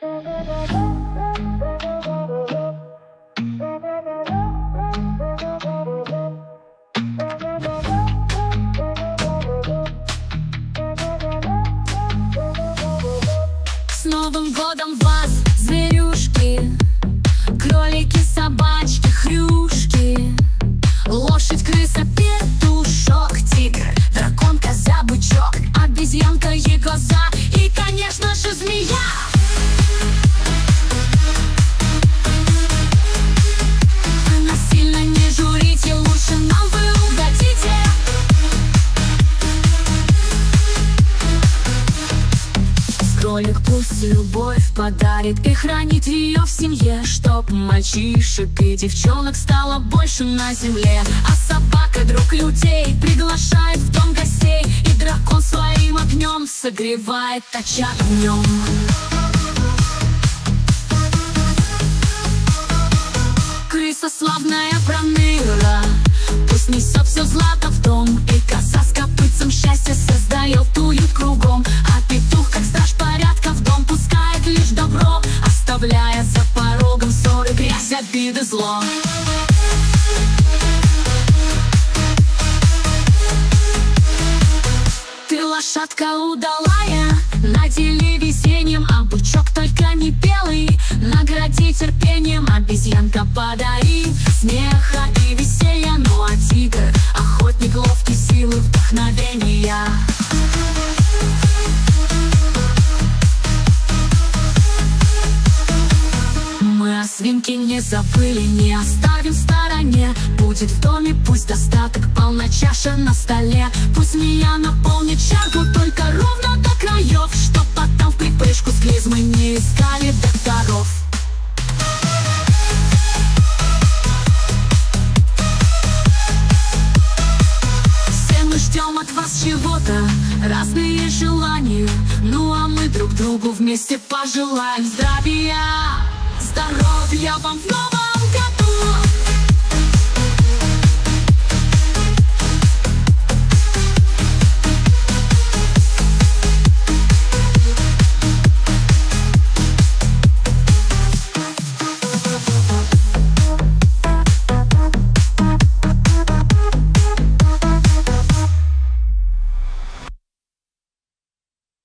С Новым годом вас, зверюшки, кролики, собачки, хрюшки, лошадь, крыса, петушок, тигр, дракон, коза, бычок, обезьянка и коза, и, конечно же, змея. Вы нас сильно не журите, лучше нам вы угодите. Кролик пусть любовь подарит и хранит ее в семье, чтоб мальчишек и девчонок стало больше на земле. А собака, друг людей, приглашает в дом гостей, и дракон своим огнем согревает очаг в нем. Крыса славная проныра, пусть несет все злато в дом, и коза с копытцем счастье создает уют кругом. А петух, как страж порядка, в дом пускает лишь добро, оставляя за порогом ссоры, грязь, обиды, зло. Ты лошадка удалая, надели везением, а бычок только не белый, награди терпением, обезьянка подари смеха и веселья. Ну а тигр, охотник, ловкий, силы, вдохновения. Мы о свинке не забыли, не оставим в стороне. Будет в доме пусть достаток, полна чаша на столе. Пусть змея наполнит чарку только ровно до краев, чтоб потом в припрыжку с клизмой не искали докторов. Все мы ждем от вас чего-то, разные желания. Ну а мы друг другу вместе пожелаем здравия, здоровья вам в новом